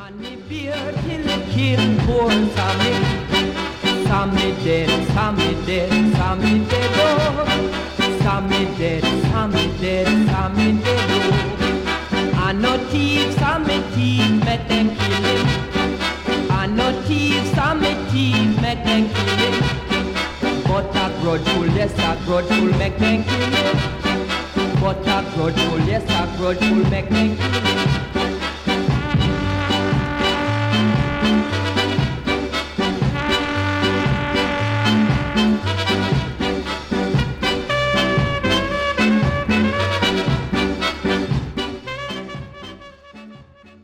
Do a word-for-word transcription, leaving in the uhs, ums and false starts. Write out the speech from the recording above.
And the beer kill, kill poor Sammy. Sammy dead, Sammy dead, Sammy dead, oh. Sammy dead, Sammy dead, Sammy dead, oh. And no thief, Sammy thief, make them kill him. And no thief, Sammy thief, make them kill him. But a grudgeful, yes, a grudgeful, make them kill him. But a grudgeful, yes, a grudgeful, make them kill him.